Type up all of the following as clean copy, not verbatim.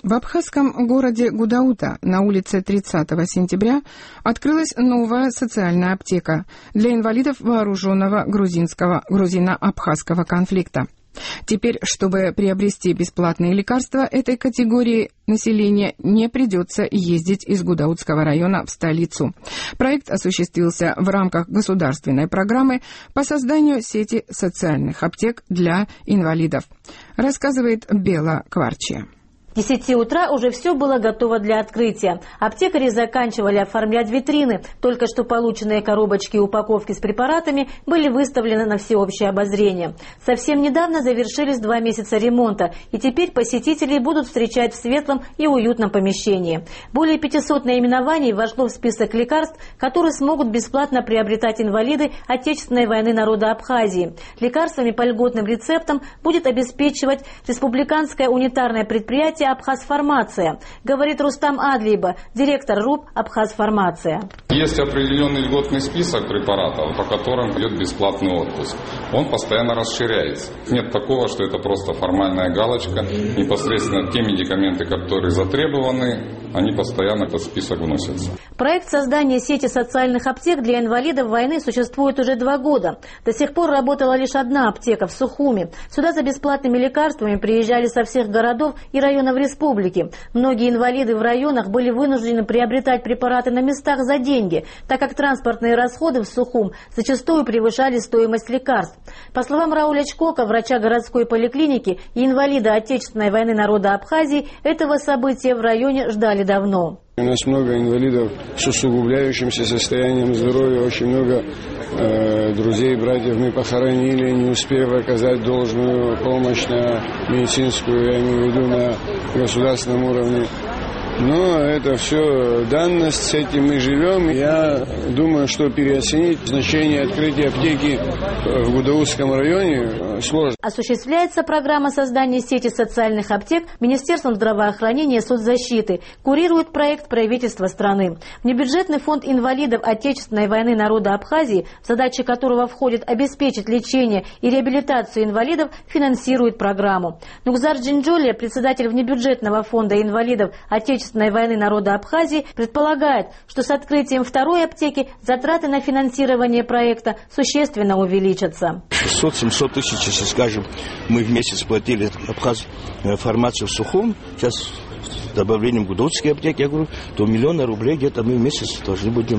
В абхазском городе Гудаута на улице 30 сентября открылась новая социальная аптека для инвалидов вооруженного грузино-абхазского конфликта. Теперь, чтобы приобрести бесплатные лекарства этой категории населения, не придется ездить из Гудаутского района в столицу. Проект осуществился в рамках государственной программы по созданию сети социальных аптек для инвалидов, рассказывает Бела Кварчия. К 10 утра уже все было готово для открытия. Аптекари заканчивали оформлять витрины. Только что полученные коробочки и упаковки с препаратами были выставлены на всеобщее обозрение. Совсем недавно завершились 2 месяца ремонта, и теперь посетителей будут встречать в светлом и уютном помещении. Более 500 наименований вошло в список лекарств, которые смогут бесплатно приобретать инвалиды Отечественной войны народа Абхазии. Лекарствами по льготным рецептам будет обеспечивать республиканское унитарное предприятие «Абхазфармация», говорит Рустам Адлиба, директор РУП «Абхазфармация». Есть определенный льготный список препаратов, по которым идет бесплатный отпуск. Он постоянно расширяется. Нет такого, что это просто формальная галочка. Непосредственно те медикаменты, которые затребованы, они постоянно в этот список вносятся. Проект создания сети социальных аптек для инвалидов войны существует уже 2 года. До сих пор работала лишь одна аптека в Сухуми. Сюда за бесплатными лекарствами приезжали со всех городов и районов республики. Многие инвалиды в районах были вынуждены приобретать препараты на местах за деньги, так как транспортные расходы в Сухум зачастую превышали стоимость лекарств. По словам Рауля Чкока, врача городской поликлиники и инвалида Отечественной войны народа Абхазии, этого события в районе ждали давно. У нас много инвалидов с усугубляющимся состоянием здоровья, очень много друзей, братьев мы похоронили, не успев оказать должную помощь на медицинскую, я имею в виду на государственном уровне. Но это все данность, с этим мы живем. Я думаю, что переоценить значение открытия аптеки в Гудаутском районе сложно. Осуществляется программа создания сети социальных аптек Министерством здравоохранения и соцзащиты. Курирует проект правительства страны. Внебюджетный фонд инвалидов Отечественной войны народа Абхазии, в задачи которого входит обеспечить лечение и реабилитацию инвалидов, финансирует программу. Нукзар Джинджолия, председатель внебюджетного фонда инвалидов Отечественной войны народа Абхазии, предполагает, что с открытием второй аптеки затраты на финансирование проекта существенно увеличатся. 600-700 тысяч, если скажем, мы в месяц платили Абхазфармацию в Сухум, сейчас с добавлением Гудаутской аптеки, я говорю, то 1 000 000 рублей где-то мы в месяц должны будем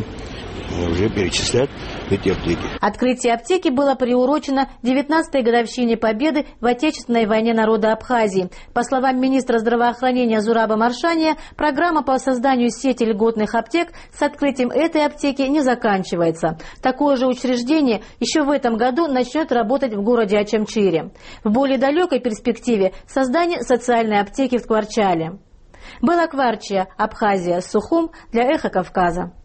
уже перечислять эти аптеки. Открытие аптеки было приурочено 19-й годовщине победы в Отечественной войне народа Абхазии. По словам министра здравоохранения Зураба Маршания, программа по созданию сети льготных аптек с открытием этой аптеки не заканчивается. Такое же учреждение еще в этом году начнет работать в городе Ачамчире. В более далекой перспективе создание социальной аптеки в Скворчале. Бела Кварчия, Абхазия, Сухум, для Эхо Кавказа.